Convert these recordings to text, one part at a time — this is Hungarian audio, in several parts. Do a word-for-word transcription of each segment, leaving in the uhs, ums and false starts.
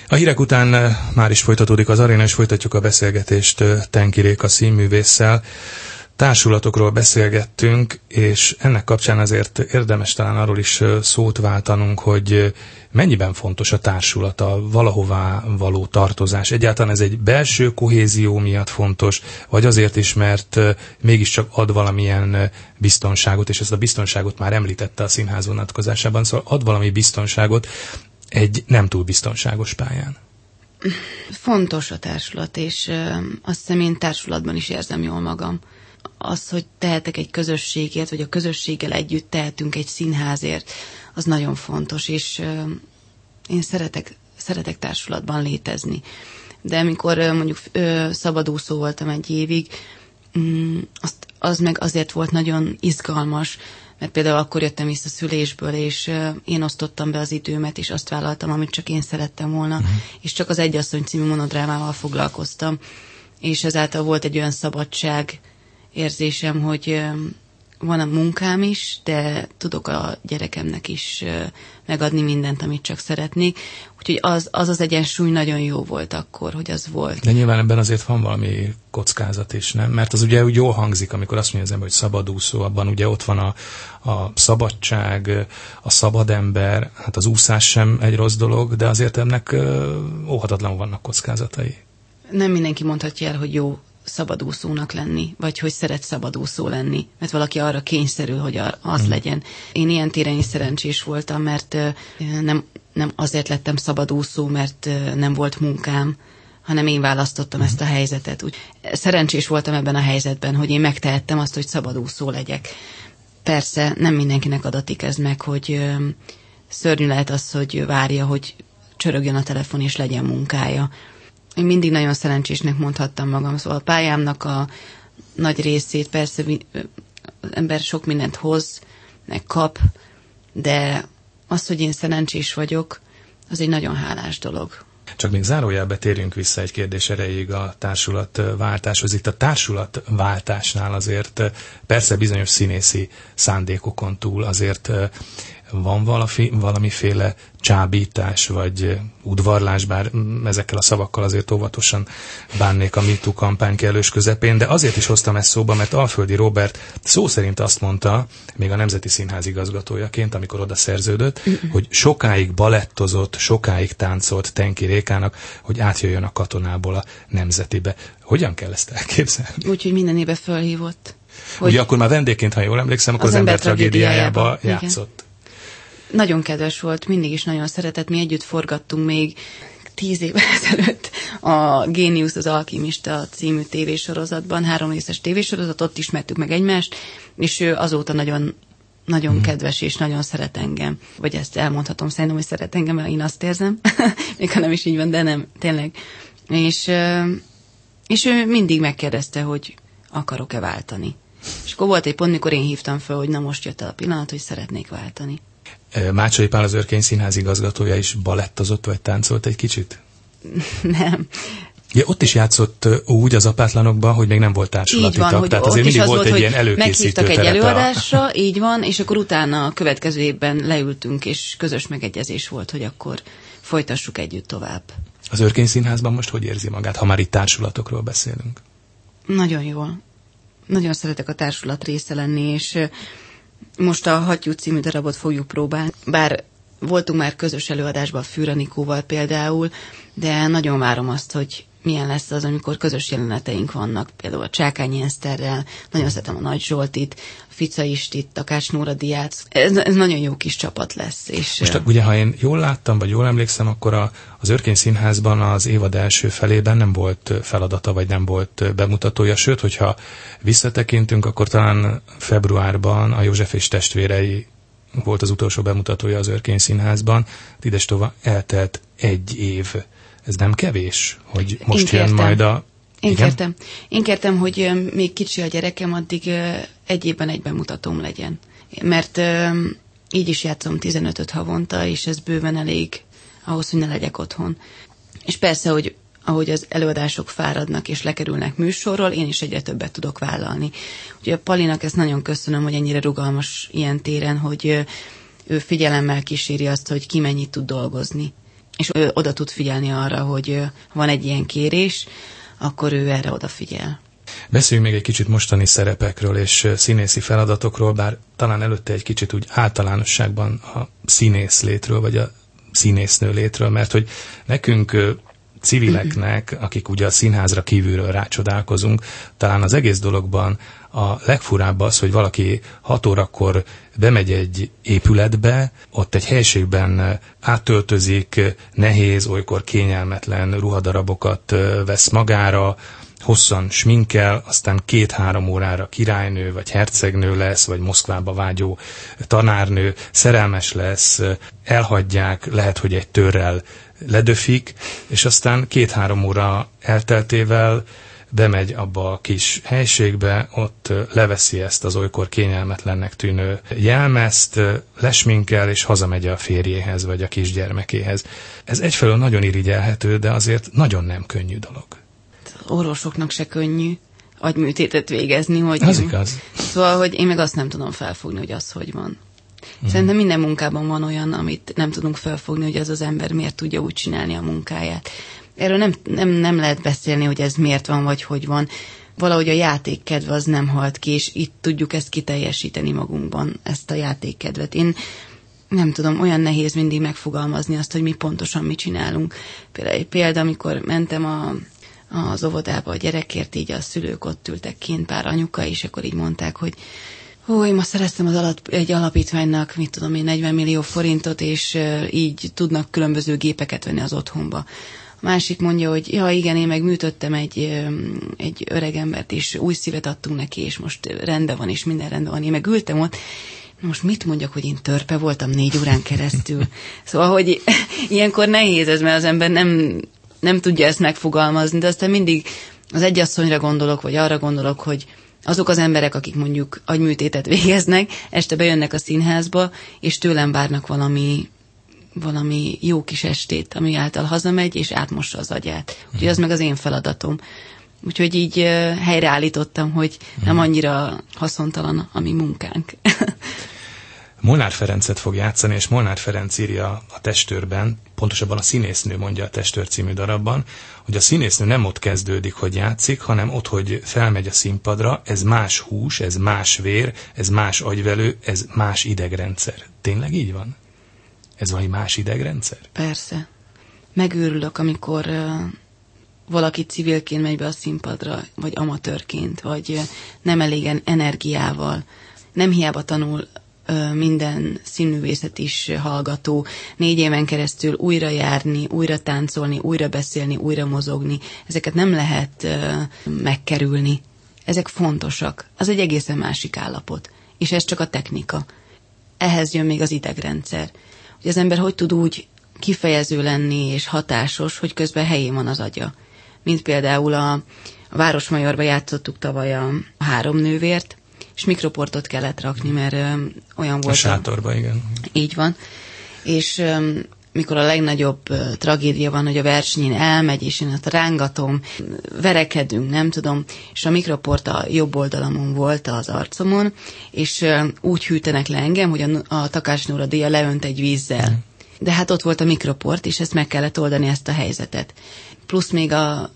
A hírek után már is folytatódik az aréna, és folytatjuk a beszélgetést Tenki Réka színművésszel. Társulatokról beszélgettünk, és ennek kapcsán azért érdemes talán arról is szót váltanunk, hogy mennyiben fontos a társulat, a valahová való tartozás. Egyáltalán ez egy belső kohézió miatt fontos, vagy azért is, mert mégiscsak ad valamilyen biztonságot, és ezt a biztonságot már említette a színház vonatkozásában, szóval ad valami biztonságot egy nem túl biztonságos pályán. Fontos a társulat, és azt hiszem én társulatban is érzem jól magam. Az, hogy tehetek egy közösségért, vagy a közösséggel együtt tehetünk egy színházért, az nagyon fontos, és én szeretek, szeretek társulatban létezni. De amikor mondjuk szabadúszó voltam egy évig, azt, az meg azért volt nagyon izgalmas, mert például akkor jöttem vissza szülésből, és én osztottam be az időmet, és azt vállaltam, amit csak én szerettem volna, uh-huh. és csak az Egyasszony című monodrámával foglalkoztam, és ezáltal volt egy olyan szabadság érzésem, hogy van a munkám is, de tudok a gyerekemnek is megadni mindent, amit csak szeretnék. Úgyhogy az az, az egyensúly nagyon jó volt akkor, hogy az volt. De nyilván ebben azért van valami kockázat is, nem? Mert az ugye úgy jól hangzik, amikor azt mondja az ember, hogy szabadúszó, abban ugye ott van a, a szabadság, a szabad ember, hát az úszás sem egy rossz dolog, de azért ennek óhatatlanul vannak kockázatai. Nem mindenki mondhatja el, hogy jó szabadúszónak lenni, vagy hogy szeret szabadúszó lenni, mert valaki arra kényszerül, hogy az hmm. legyen. Én ilyen téren is szerencsés voltam, mert nem, nem azért lettem szabadúszó, mert nem volt munkám, hanem én választottam hmm. ezt a helyzetet. Úgy, szerencsés voltam ebben a helyzetben, hogy én megtehettem azt, hogy szabadúszó legyek. Persze nem mindenkinek adatik ez meg, hogy szörnyű lehet az, hogy várja, hogy csörögjön a telefon és legyen munkája. Én mindig nagyon szerencsésnek mondhattam magam, szóval a pályámnak a nagy részét persze az ember sok mindent hoz, meg kap, de az, hogy én szerencsés vagyok, az egy nagyon hálás dolog. Csak még zárójelbe térjünk vissza egy kérdés erejéig a társulat-váltáshoz. Itt a társulat-váltásnál azért persze bizonyos színészi szándékokon túl azért van valami, valamiféle csábítás, vagy udvarlás, bár ezekkel a szavakkal azért óvatosan bánnék a MeToo kampány kellős közepén, de azért is hoztam ezt szóba, mert Alföldi Róbert szó szerint azt mondta, még a Nemzeti Színház igazgatójaként, amikor oda szerződött, uh-uh. hogy sokáig balettozott, sokáig táncolt Tenki Rékának, hogy átjöjjön a katonából a Nemzetibe. Hogyan kell ezt elképzelni? Úgyhogy minden éve fölhívott. Hogy ugye akkor már vendégként, ha jól emlékszem, akkor az, az ember tragédiájába játszott. Nagyon kedves volt, mindig is nagyon szeretett, mi együtt forgattunk még tíz évvel ezelőtt a Géniusz az alkimista című tévésorozatban, három részes tévésorozat, ott ismertük meg egymást, és ő azóta nagyon, nagyon hmm. kedves és nagyon szeret engem. Vagy ezt elmondhatom, szerintem, hogy szeret engem, mert én azt érzem, még ha nem is így van, de nem, tényleg. És, és ő mindig megkérdezte, hogy akarok-e váltani. És akkor volt egy pont, mikor én hívtam fel, hogy na most jött el a pillanat, hogy szeretnék váltani. Mácsai Pál, az Örkény Színház igazgatója is balettozott, vagy táncolt egy kicsit? Nem. Ja, ott is játszott úgy az Apátlanokban, hogy még nem volt társulati így van, tag, hogy tehát azért mindig az volt volt, egy ilyen előkészítő meghívtak egy előadásra, a... így van, és akkor utána a következő évben leültünk, és közös megegyezés volt, hogy akkor folytassuk együtt tovább. Az Örkény Színházban most hogy érzi magát, ha már itt társulatokról beszélünk? Nagyon jól. Nagyon szeretek a társulat része lenni, és most a Hattyú című darabot fogjuk próbálni. Bár voltunk már közös előadásban Fűr Anikóval például, de nagyon várom azt, hogy milyen lesz az, amikor közös jeleneteink vannak. Például a Csákányi Eszterrel, nagyon szeretem a Nagy Zsoltit, a Fica Istit, Takács Nóra Diác. Ez, ez nagyon jó kis csapat lesz. És most ugye, ha én jól láttam, vagy jól emlékszem, akkor a, az Örkény Színházban az évad első felében nem volt feladata, vagy nem volt bemutatója, sőt, hogyha visszatekintünk, akkor talán februárban a József és testvérei volt az utolsó bemutatója az Örkény Színházban. Idestova eltelt egy év. Ez nem kevés, hogy most jön majd a... Én kértem. Én kértem, hogy még kicsi a gyerekem, addig egy évben egy bemutatóm legyen. Mert így is játszom tizenötöt havonta, és ez bőven elég ahhoz, hogy ne legyek otthon. És persze, hogy ahogy az előadások fáradnak és lekerülnek műsorról, én is egyre többet tudok vállalni. Ugye a Palinak ezt nagyon köszönöm, hogy ennyire rugalmas ilyen téren, hogy ő figyelemmel kíséri azt, hogy ki mennyit tud dolgozni. és ő oda tud figyelni arra, hogy van egy ilyen kérés, akkor ő erre odafigyel. Beszéljünk még egy kicsit mostani szerepekről és színészi feladatokról, bár talán előtte egy kicsit úgy általánosságban a színész létről, vagy a színésznő létről, mert hogy nekünk civileknek, akik ugye a színházra kívülről rácsodálkozunk, talán az egész dologban a legfurább az, hogy valaki hat órakor bemegy egy épületbe, ott egy helyiségben átöltözik, nehéz, olykor kényelmetlen ruhadarabokat vesz magára, hosszan sminkel, aztán két-három órára királynő, vagy hercegnő lesz, vagy Moszkvába vágyó tanárnő, szerelmes lesz, elhagyják, lehet, hogy egy törrel ledöfik, és aztán két-három óra elteltével bemegy abba a kis helységbe, ott leveszi ezt az olykor kényelmetlennek tűnő jelmezt, lesminkel, és hazamegy a férjéhez, vagy a kisgyermekéhez. Ez egyfelől nagyon irigyelhető, de azért nagyon nem könnyű dolog. Orvosoknak se könnyű agyműtétet végezni, hogy... Az igaz. Szóval, hogy én meg azt nem tudom felfogni, hogy az hogy van. Szerintem minden munkában van olyan, amit nem tudunk felfogni, hogy az az ember miért tudja úgy csinálni a munkáját. Erről nem, nem, nem lehet beszélni, hogy ez miért van, vagy hogy van. Valahogy a játékkedve az nem halt ki, és itt tudjuk ezt kiteljesíteni magunkban, ezt a játékkedvet. Én nem tudom, olyan nehéz mindig megfogalmazni azt, hogy mi pontosan mit csinálunk. Például egy példa, amikor mentem a, az óvodába a gyerekért, így a szülők ott ültek kint, pár anyuka, és akkor így mondták, hogy ó, én most szereztem az alap, egy alapítványnak, mit tudom én, negyven millió forintot, és uh, így tudnak különböző gépeket venni az otthonba. A másik mondja, hogy ja igen, én meg műtöttem egy, egy öregembert, és új szívet adtunk neki, és most rendben van, és minden rendben van. Én meg ültem ott, most mit mondjak, hogy én törpe voltam négy órán keresztül? Szóval, hogy ilyenkor nehéz ez, mert az ember nem, nem tudja ezt megfogalmazni, de aztán mindig az egyasszonyra gondolok, vagy arra gondolok, hogy azok az emberek, akik mondjuk agyműtétet végeznek, este bejönnek a színházba, és tőlem várnak valami, valami jó kis estét, ami által hazamegy, és átmossa az agyát. Úgyhogy az meg az én feladatom. Úgyhogy így helyreállítottam, hogy nem annyira haszontalan a mi munkánk. Molnár Ferencet fog játszani, és Molnár Ferenc írja a Testőrben, pontosabban a Színésznő mondja a Testőr című darabban, hogy a színésznő nem ott kezdődik, hogy játszik, hanem ott, hogy felmegy a színpadra, ez más hús, ez más vér, ez más agyvelő, ez más idegrendszer. Tényleg így van? Ez valami más idegrendszer? Persze. Megőrülök, amikor uh, valaki civilként megy be a színpadra, vagy amatőrként, vagy uh, nem elégen energiával. Nem hiába tanul minden színművészet is hallgató, négy éven keresztül újra járni, újra táncolni, újra beszélni, újra mozogni. Ezeket nem lehet uh, megkerülni. Ezek fontosak. Az egy egészen másik állapot. És ez csak a technika. Ehhez jön még az idegrendszer. Hogy az ember hogy tud úgy kifejező lenni és hatásos, hogy közben helyén van az agya. Mint például a, a Városmajorba játszottuk tavaly a három nővért, és mikroportot kellett rakni, mert ö, olyan volt. A sátorba, igen. Így van. És ö, mikor a legnagyobb ö, tragédia van, hogy a versenyen elmegy, és én ott rángatom, verekedünk, nem tudom, és a mikroport a jobb oldalamon volt az arcomon, és ö, úgy hűtenek le engem, hogy a, a Takács Nóra díja leönt egy vízzel. Mm. De hát ott volt a mikroport, és ezt meg kellett oldani, ezt a helyzetet. Plusz még a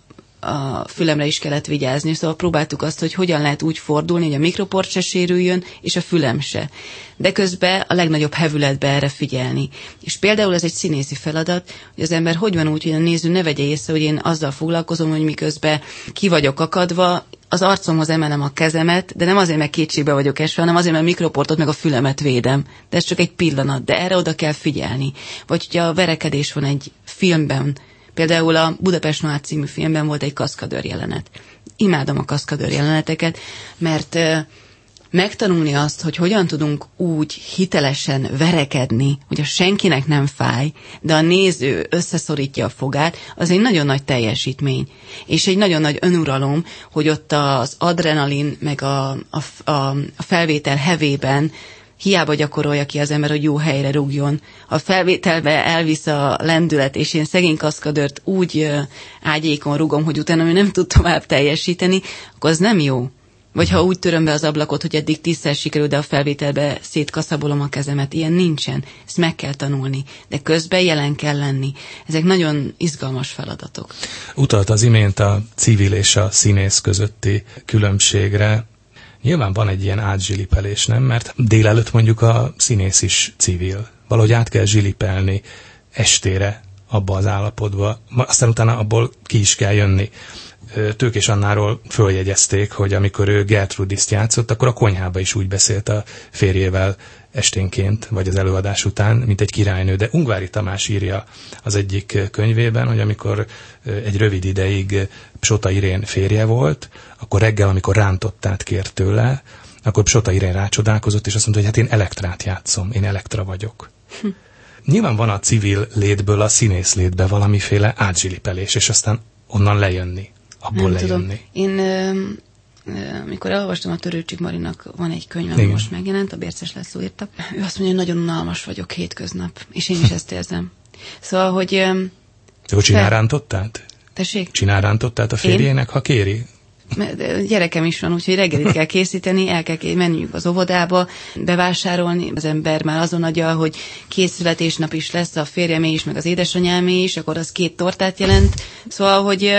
a fülemre is kellett vigyázni, szóval próbáltuk azt, hogy hogyan lehet úgy fordulni, hogy a mikroport se sérüljön, és a fülem se. De közben a legnagyobb hevületbe erre figyelni. És például ez egy színészi feladat, hogy az ember hogy van úgy, hogy a néző ne vegye észre, hogy én azzal foglalkozom, hogy miközben ki vagyok akadva, az arcomhoz emelem a kezemet, de nem azért, mert kétségbe vagyok esve, hanem azért, mert a mikroportot meg a fülemet védem. De ez csak egy pillanat, de erre oda kell figyelni. Vagy hogyha a verekedés van egy filmben, például a Budapest Noir című filmben volt egy kaszkadőr jelenet. Imádom a kaszkadőr jeleneteket, mert uh, megtanulni azt, hogy hogyan tudunk úgy hitelesen verekedni, hogy a senkinek nem fáj, de a néző összeszorítja a fogát, az egy nagyon nagy teljesítmény. És egy nagyon nagy önuralom, hogy ott az adrenalin, meg a, a, a, a felvétel hevében hiába gyakorolja ki az ember, hogy jó helyre rúgjon. Ha a felvételbe elvisz a lendület, és én szegény kaszkadőrt úgy ágyékon rugom, hogy utána ő nem tud tovább teljesíteni, akkor az nem jó. Vagy ha úgy töröm be az ablakot, hogy eddig tízszer sikerül, de a felvételbe szétkaszabolom a kezemet. Ilyen nincsen. Ezt meg kell tanulni. De közben jelen kell lenni. Ezek nagyon izgalmas feladatok. Utalt az imént a civil és a színész közötti különbségre. Nyilván van egy ilyen átzsilipelés, nem? Mert délelőtt mondjuk a színész is civil. Valahogy át kell zsilipelni estére abba az állapotba. Aztán utána abból ki is kell jönni. Tőkés Annáról följegyezték, hogy amikor ő Gertrudiszt játszott, akkor a konyhába is úgy beszélt a férjével esténként, vagy az előadás után, mint egy királynő. De Ungvári Tamás írja az egyik könyvében, hogy amikor egy rövid ideig Psota Irén férje volt, akkor reggel, amikor rántottát kért tőle, akkor Psota Irén rácsodálkozott, és azt mondta, hogy hát én Elektrát játszom, én Elektra vagyok. Hm. Nyilván van a civil létből a színész létbe valamiféle átzsilipelés, és aztán onnan lejönni. Abból nem lejönni. Tudom. Én, amikor elolvastam a Törőcsik Marinak, van egy könyv, ami most megjelent, a Bérces László írta. Ő azt mondja, hogy nagyon unalmas vagyok hétköznap, és én is ezt érzem. Szóval, hogy... De hogy csinál rántottát? Tessék? Csinál rántottát a férjének, ha kéri? Gyerekem is van, úgyhogy reggelit kell készíteni, el kell menjünk az óvodába, bevásárolni. Az ember már azon adja, hogy két születésnap is lesz, a férjemé is, meg az édesanyámé is, akkor az két tortát jelent. Szóval, hogy...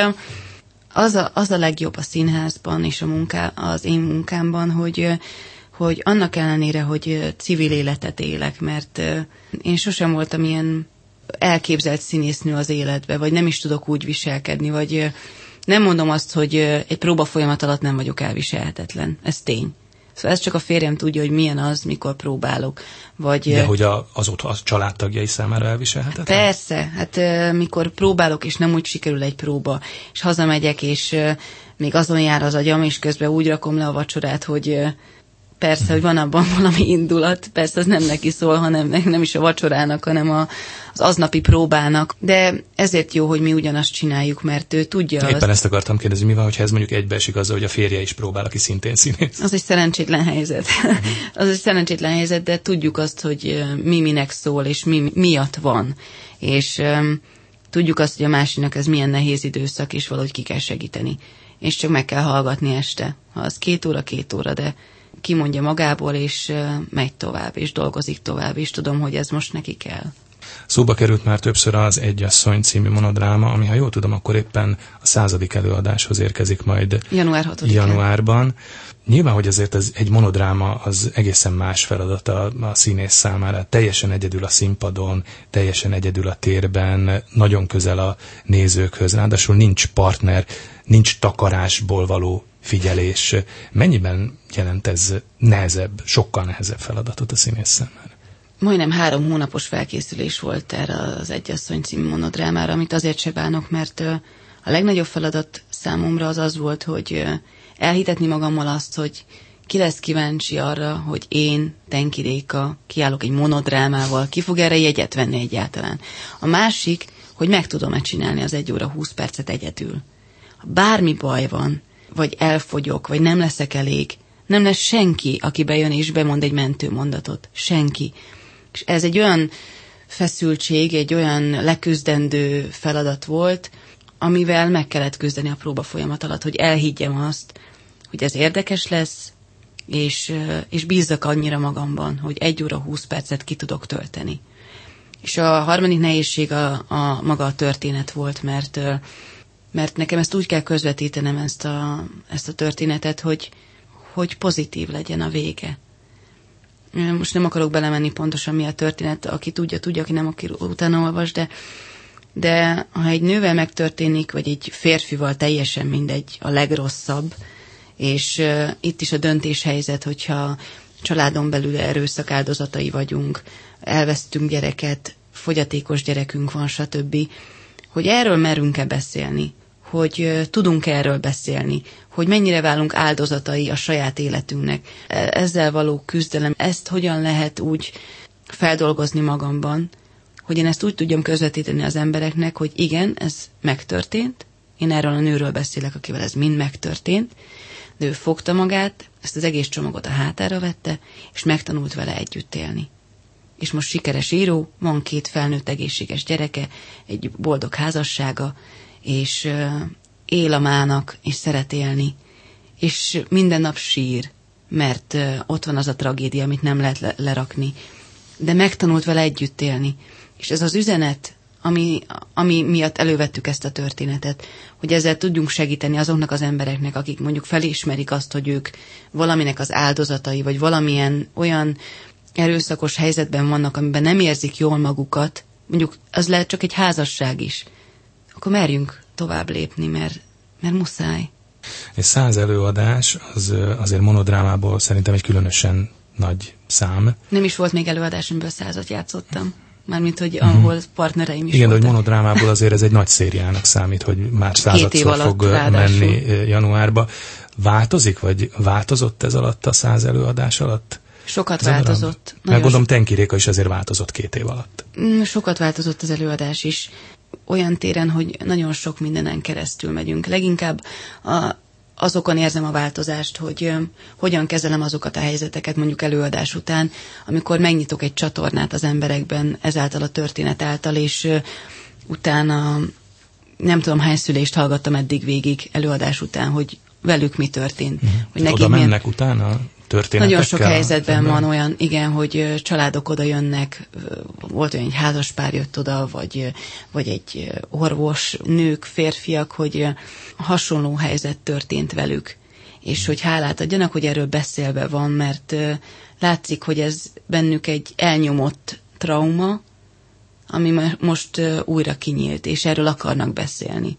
Az a, az a legjobb a színházban és a munká, az én munkámban, hogy, hogy annak ellenére, hogy civil életet élek, mert én sosem voltam ilyen elképzelt színésznő az életbe, vagy nem is tudok úgy viselkedni, vagy nem mondom azt, hogy egy próba folyamat alatt nem vagyok elviselhetetlen. Ez tény. Szóval ez csak a férjem tudja, hogy milyen az, mikor próbálok. Vagy, de hogy a, az ott a családtagjai számára elviselhetetlen? Persze, hát mikor próbálok, és nem úgy sikerül egy próba, és hazamegyek, és még azon jár az agyam, és közben úgy rakom le a vacsorát, hogy persze, hogy van abban valami indulat, persze az nem neki szól, hanem nem is a vacsorának, hanem a, az aznapi próbának. De ezért jó, hogy mi ugyanazt csináljuk, mert ő tudja éppen azt. Ezt akartam kérdezni, mi van, hogyha ez mondjuk egybeesik azzal, hogy a férje is próbál, aki szintén színész? Az egy szerencsétlen helyzet. Uh-huh. Az egy szerencsétlen helyzet, de tudjuk azt, hogy mi minek szól, és mi miatt van. És um, tudjuk azt, hogy a másiknak ez milyen nehéz időszak, és valahogy ki kell segíteni. És csak meg kell hallgatni este. Ha az két óra, két óra, de kimondja magából, és uh, megy tovább, és dolgozik tovább, és tudom, hogy ez most neki kell. Szóba került már többször az Egyasszony című monodráma, ami, ha jól tudom, akkor éppen a századik előadáshoz érkezik majd január hatodikán. Januárban. Nyilván, hogy azért ez egy monodráma az egészen más feladat a, a színész számára. Teljesen egyedül a színpadon, teljesen egyedül a térben, nagyon közel a nézőkhöz. Ráadásul nincs partner, nincs takarásból való figyelés. Mennyiben jelent ez nehezebb, sokkal nehezebb feladatot a színész számára? Majdnem három hónapos felkészülés volt erre az Egyasszony című monodrámára, amit azért se bánok, mert a legnagyobb feladat számomra az az volt, hogy elhitetni magammal azt, hogy ki lesz kíváncsi arra, hogy én, Tenki Réka, kiállok egy monodrámával, ki fog erre jegyet venni egyáltalán. A másik, hogy meg tudom-e csinálni az egy óra húsz percet egyedül. Ha bármi baj van, vagy elfogyok, vagy nem leszek elég, nem lesz senki, aki bejön és bemond egy mentőmondatot. Senki. És ez egy olyan feszültség, egy olyan leküzdendő feladat volt, amivel meg kellett küzdeni a próba folyamat alatt, hogy elhiggyem azt, hogy ez érdekes lesz, és, és bízzak annyira magamban, hogy egy óra húsz percet ki tudok tölteni. És a harmadik nehézség a, a maga a történet volt, mert, mert nekem ezt úgy kell közvetítenem, ezt a, ezt a történetet, hogy, hogy pozitív legyen a vége. Most nem akarok belemenni pontosan mi a történet, aki tudja, tudja, aki nem, aki utána olvas, de, de ha egy nővel megtörténik, vagy egy férfival, teljesen mindegy, a legrosszabb, és uh, itt is a döntéshelyzet, hogyha családon belül erőszak áldozatai vagyunk, elvesztünk gyereket, fogyatékos gyerekünk van, stb., hogy erről merünk-e beszélni, hogy uh, tudunk erről beszélni, hogy mennyire válunk áldozatai a saját életünknek. Ezzel való küzdelem, ezt hogyan lehet úgy feldolgozni magamban, hogy én ezt úgy tudjam közvetíteni az embereknek, hogy igen, ez megtörtént, én erről a nőről beszélek, akivel ez mind megtörtént, de ő fogta magát, ezt az egész csomagot a hátára vette, és megtanult vele együtt élni. És most sikeres író, van két felnőtt egészséges gyereke, egy boldog házassága, és él a mának, és szeret élni, és minden nap sír, mert ott van az a tragédia, amit nem lehet le- lerakni. De megtanult vele együtt élni. És ez az üzenet, ami, ami miatt elővettük ezt a történetet, hogy ezzel tudjunk segíteni azoknak az embereknek, akik mondjuk felismerik azt, hogy ők valaminek az áldozatai, vagy valamilyen olyan erőszakos helyzetben vannak, amiben nem érzik jól magukat, mondjuk az lehet csak egy házasság is, akkor merjünk tovább lépni, mert, mert muszáj. És száz előadás, az azért monodrámából szerintem egy különösen nagy szám. Nem is volt még előadás, amiből százat játszottam. Mármint, hogy uh-huh. ahol partnereim is igen, voltak. de hogy monodrámából azért ez egy nagy szériának számít, hogy már századszor fog ráadásul menni januárba. Változik, vagy változott ez alatt a száz előadás alatt? Sokat ez változott. Meg gondolom Tenki Réka is azért változott két év alatt. Sokat változott az előadás is. Olyan téren, hogy nagyon sok mindenen keresztül megyünk. Leginkább a, azokon érzem a változást, hogy ö, hogyan kezelem azokat a helyzeteket mondjuk előadás után, amikor megnyitok egy csatornát az emberekben ezáltal a történet által, és ö, utána nem tudom hány szülést hallgattam eddig végig előadás után, hogy velük mi történt. Mm. Hogy oda mennek milyen... utána? Nagyon sok helyzetben van olyan, igen, hogy családok oda jönnek, volt olyan, egy házaspár jött oda, vagy, vagy egy orvos, nők, férfiak, hogy hasonló helyzet történt velük, és hogy hálát adjanak, hogy erről beszélve van, mert látszik, hogy ez bennük egy elnyomott trauma, ami most újra kinyílt, és erről akarnak beszélni.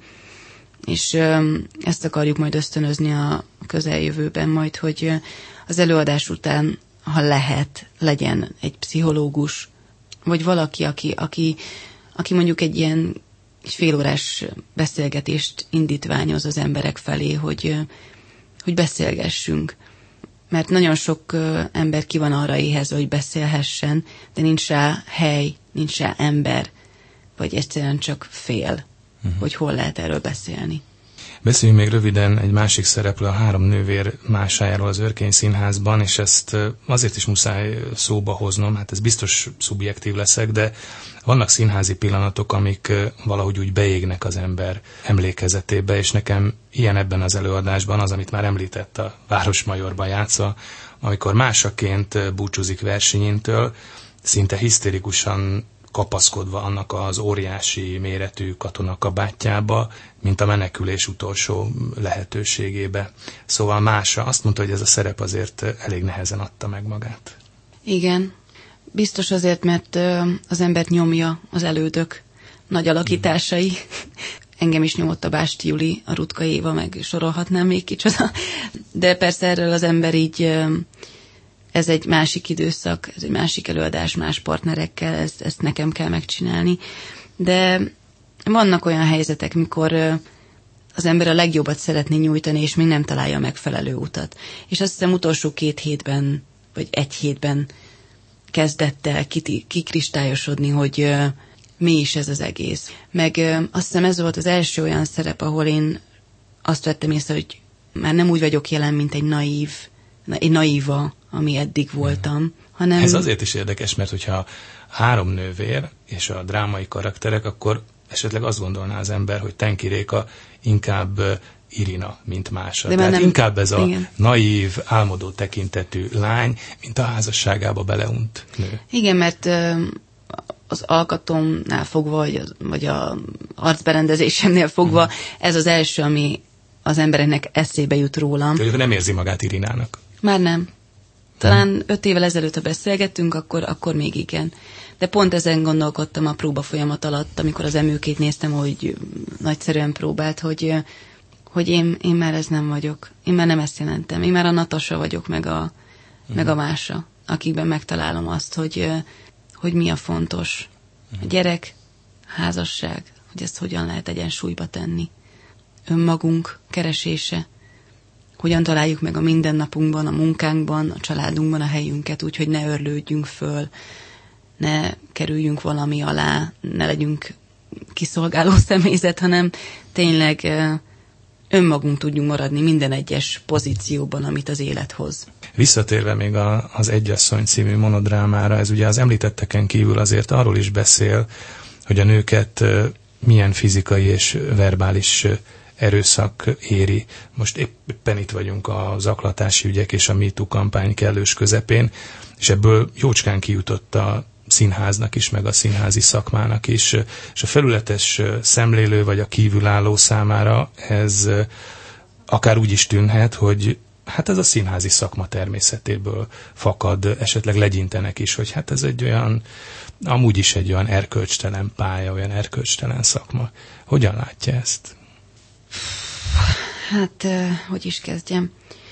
És ezt akarjuk majd ösztönözni a közeljövőben majd, hogy az előadás után, ha lehet, legyen egy pszichológus, vagy valaki, aki, aki, aki mondjuk egy ilyen egy félórás beszélgetést indítványoz az emberek felé, hogy, hogy beszélgessünk. Mert nagyon sok ember ki van arra éhezve, hogy beszélhessen, de nincs rá hely, nincs rá ember, vagy egyszerűen csak fél, uh-huh. hogy hol lehet erről beszélni. Beszéljünk még röviden egy másik szereplő, a Három nővér másájáról az Örkény Színházban, és ezt azért is muszáj szóba hoznom, hát ez biztos szubjektív leszek, de vannak színházi pillanatok, amik valahogy úgy beégnek az ember emlékezetébe, és nekem ilyen ebben az előadásban az, amit már említett, a Városmajorban játszva, amikor másaként búcsúzik Versinyintől, szinte hisztérikusan kapaszkodva annak az óriási méretű katonakabátjába, mint a menekülés utolsó lehetőségébe. Szóval Mása azt mondta, hogy ez a szerep azért elég nehezen adta meg magát. Igen. Biztos azért, mert az embert nyomja az elődök nagy alakításai. Engem is nyomott a Básti Juli, a Rutka Éva, meg sorolhatnám még kicsoda. De persze erről az ember így... Ez egy másik időszak, ez egy másik előadás, más partnerekkel, ezt, ezt nekem kell megcsinálni. De vannak olyan helyzetek, mikor az ember a legjobbat szeretné nyújtani, és még nem találja a megfelelő utat. És azt hiszem utolsó két hétben, vagy egy hétben kezdett el kikristályosodni, hogy mi is ez az egész. Meg azt hiszem ez volt az első olyan szerep, ahol én azt vettem észre, hogy már nem úgy vagyok jelen, mint egy naív, egy naíva, ami eddig voltam, hanem... Ez azért is érdekes, mert hogyha három nővér és a drámai karakterek, akkor esetleg azt gondolná az ember, hogy Tenki Réka inkább Irina, mint Mása. De tehát nem... inkább ez a igen. naív, álmodó tekintetű lány, mint a házasságába beleunt nő. Igen, mert az alkatomnál fogva, vagy, az, vagy a arcberendezésemnél fogva, uh-huh. ez az első, ami az embereknek eszébe jut rólam. Ő nem érzi magát Irinának. Már nem. Talán hmm. öt évvel ezelőtt, ha beszélgettünk, akkor, akkor még igen. De pont ezen gondolkodtam a próba folyamat alatt, amikor az emőkét néztem, hogy nagyszerűen próbált, hogy, hogy én, én már ez nem vagyok. Én már nem ezt jelentem. Én már a Natasa vagyok, meg a, hmm. meg a Mása, akikben megtalálom azt, hogy, hogy mi a fontos. Hmm. A gyerek, házasság, hogy ezt hogyan lehet egyensúlyba tenni. Önmagunk keresése. Hogyan találjuk meg a mindennapunkban, a munkánkban, a családunkban a helyünket, úgyhogy ne örlődjünk föl, ne kerüljünk valami alá, ne legyünk kiszolgáló személyzet, hanem tényleg önmagunk tudjunk maradni minden egyes pozícióban, amit az élet hoz. Visszatérve még a, az Egyasszony című monodrámára, ez ugye az említetteken kívül azért arról is beszél, hogy a nőket milyen fizikai és verbális erőszak éri. Most éppen itt vagyunk a zaklatási ügyek és a MeToo kampány kellős közepén, és ebből jócskán kijutott a színháznak is, meg a színházi szakmának is, és a felületes szemlélő vagy a kívülálló számára ez akár úgy is tűnhet, hogy hát ez a színházi szakma természetéből fakad, esetleg legyintenek is, hogy hát ez egy olyan, amúgy is egy olyan erkölcstelen pálya, olyan erkölcstelen szakma. Hogyan látja ezt? Hát, hogy is kezdjem?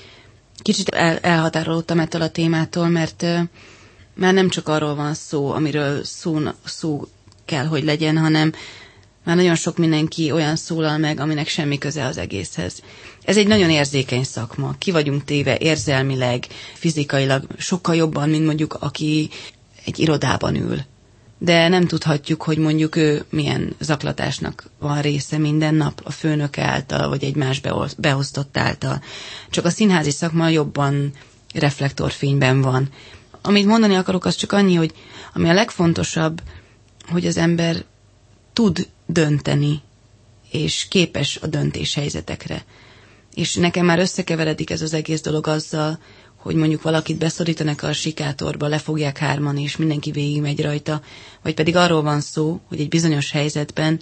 Kicsit el, elhatárolódtam ettől a témától, mert már nem csak arról van szó, amiről szó, szó kell, hogy legyen, hanem már nagyon sok mindenki olyan szólal meg, aminek semmi köze az egészhez. Ez egy nagyon érzékeny szakma. Ki vagyunk téve érzelmileg, fizikailag sokkal jobban, mint mondjuk aki egy irodában ül. De nem tudhatjuk, hogy mondjuk ő milyen zaklatásnak van része minden nap a főnök által, vagy egy más beosztott által. Csak a színházi szakma jobban reflektorfényben van. Amit mondani akarok, az csak annyi, hogy ami a legfontosabb, hogy az ember tud dönteni, és képes a döntéshelyzetekre. És nekem már összekeveredik ez az egész dolog azzal, hogy mondjuk valakit beszorítanak a sikátorba, lefogják hárman, és mindenki végigmegy rajta, vagy pedig arról van szó, hogy egy bizonyos helyzetben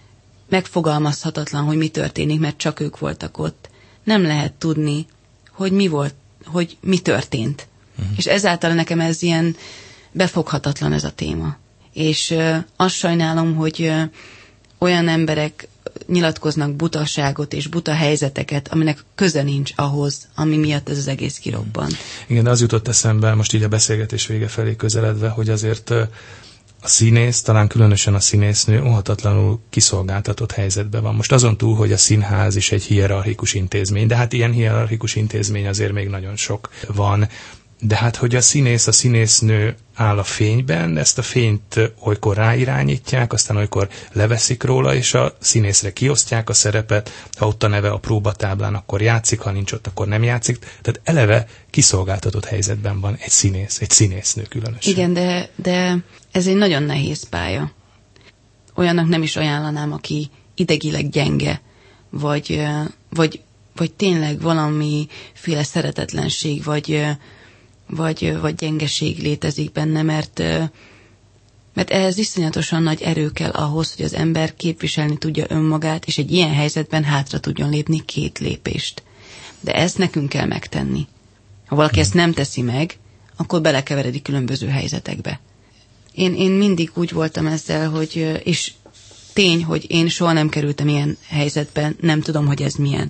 megfogalmazhatatlan, hogy mi történik, mert csak ők voltak ott. Nem lehet tudni, hogy mi volt, hogy mi történt. Uh-huh. És ezáltal nekem ez ilyen befoghatatlan ez a téma. És uh, azt sajnálom, hogy uh, olyan emberek nyilatkoznak butaságot és buta helyzeteket, aminek köze nincs ahhoz, ami miatt ez az egész kirobban. Igen, de az jutott eszembe most így a beszélgetés vége felé közeledve, hogy azért a színész, talán különösen a színésznő óhatatlanul kiszolgáltatott helyzetben van. Most azon túl, hogy a színház is egy hierarchikus intézmény, de hát ilyen hierarchikus intézmény azért még nagyon sok van. De hát, hogy a színész, a színésznő áll a fényben, ezt a fényt olykor ráirányítják, aztán olykor leveszik róla, és a színészre kiosztják a szerepet, ha ott a neve a próbatáblán, akkor játszik, ha nincs ott, akkor nem játszik. Tehát eleve kiszolgáltatott helyzetben van egy színész, egy színésznő különösen. Igen, de, de ez egy nagyon nehéz pálya. Olyannak nem is ajánlanám, aki idegileg gyenge, vagy, vagy, vagy tényleg valamiféle szeretetlenség, vagy Vagy, vagy gyengeség létezik benne, mert, mert ehhez iszonyatosan nagy erő kell ahhoz, hogy az ember képviselni tudja önmagát, és egy ilyen helyzetben hátra tudjon lépni két lépést. De ezt nekünk kell megtenni. Ha valaki ezt nem teszi meg, akkor belekeveredik különböző helyzetekbe. Én, én mindig úgy voltam ezzel, hogy, és tény, hogy én soha nem kerültem ilyen helyzetben, nem tudom, hogy ez milyen.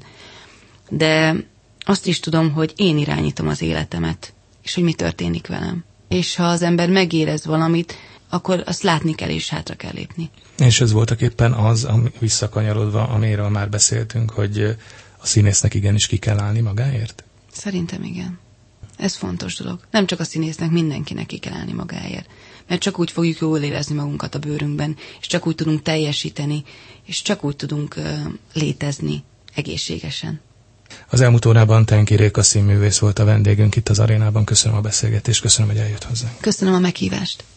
De azt is tudom, hogy én irányítom az életemet, és hogy mi történik velem. És ha az ember megérez valamit, akkor azt látni kell, és hátra kell lépni. És ez voltak éppen az, ami, visszakanyarodva, amiről már beszéltünk, hogy a színésznek igenis ki kell állni magáért? Szerintem igen. Ez fontos dolog. Nem csak a színésznek, mindenkinek ki kell állni magáért. Mert csak úgy fogjuk jól érezni magunkat a bőrünkben, és csak úgy tudunk teljesíteni, és csak úgy tudunk uh, létezni egészségesen. Az elmúlt órában Tenki Réka színművész volt a vendégünk itt az arénában. Köszönöm a beszélgetést, köszönöm, hogy eljött hozzánk. Köszönöm a meghívást.